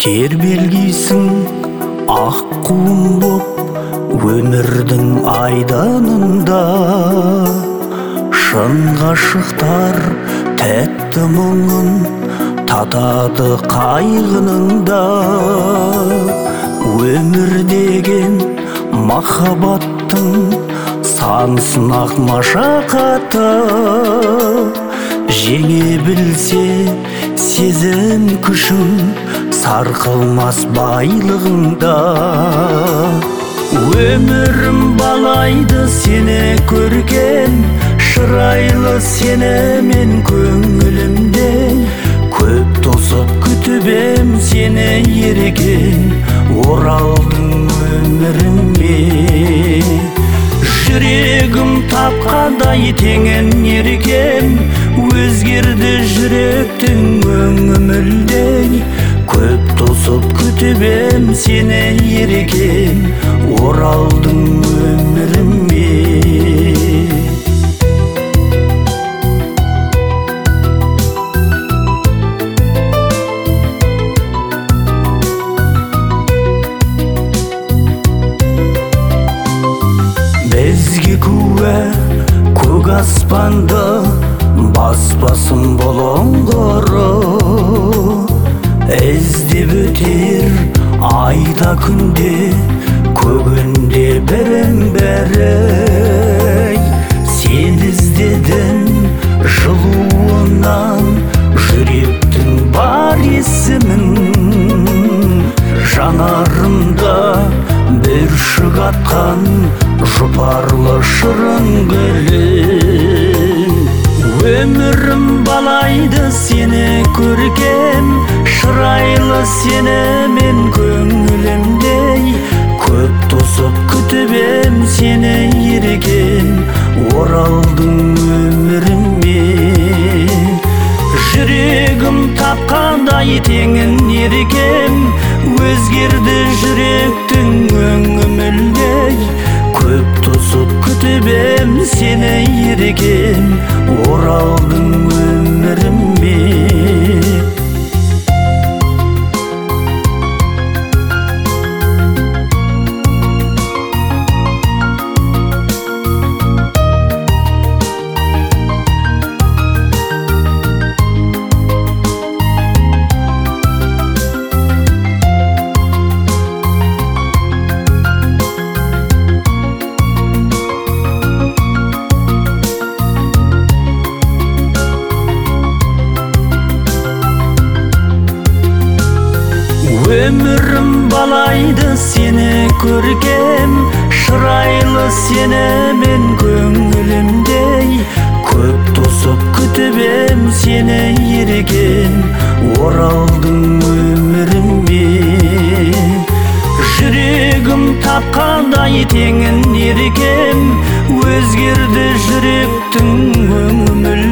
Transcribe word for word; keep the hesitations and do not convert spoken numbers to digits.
Тербелгейсің ақ құлын боп өмірдің айданында, шын ғашықтар тәтті мұңын татады қайғыныңда. Өмір деген махаббаттың сан сынақ машақаты, жеңе білсе сезім күшін сарқылмас байлығында. Өмірім балайды сені көрген, шырайлы сені мен көңілімде. Көп тосып күтіп ем сені ерген, оралдың өміріме. Жүрегім тапқандай теңін ерген, өзгерді жүректің өңі мүлдей. Көп тосып күтіп ем сені ерген, оралдың өміріме. Бізге куә көк аспанды баспасын бұлыңғыры, іздеп өтер айда күнде көгінде бірін бірі. Сен іздедің жылуынан жүректің бар есімін, жанарымда бүршік атқан жұпарлы шырын гүлін. Өмірім балайды сені көрген, шырайлы сені мен көңілімдей. Көп тосып күтіп ем сені ерген, оралдың өміріме. Жүрегім тапқандай теңін ерген, өзгерді жүректің өңі мүлдей. Көп тосып күтіп ем сені ерген, оралдың өміріме. Өмірім балайды сені көрген, шырайлы сені мен көңілімдей. Көп тосып күтіп ем сені ерген, оралдың өміріме. Жүрегім тапқандай теңін ерген, өзгерді жүректің өңі мүлдей.